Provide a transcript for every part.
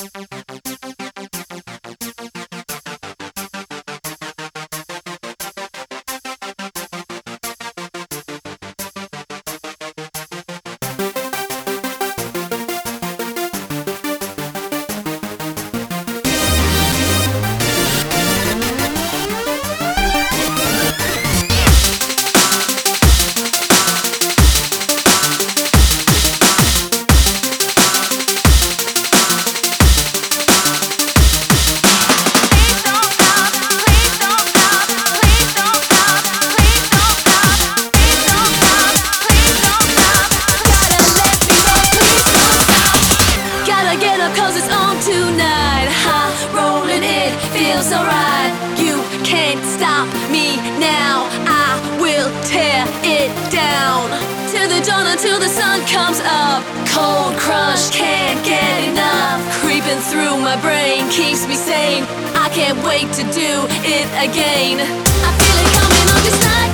Cause it's on tonight. High rolling, it feels alright. You can't stop me now. I will tear it down till the dawn, until the sun comes up. Cold crush, can't get enough. Creeping through my brain keeps me sane. I can't wait to do it again. I feel it coming on this night.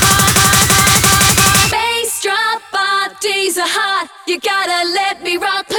You gotta let me rock.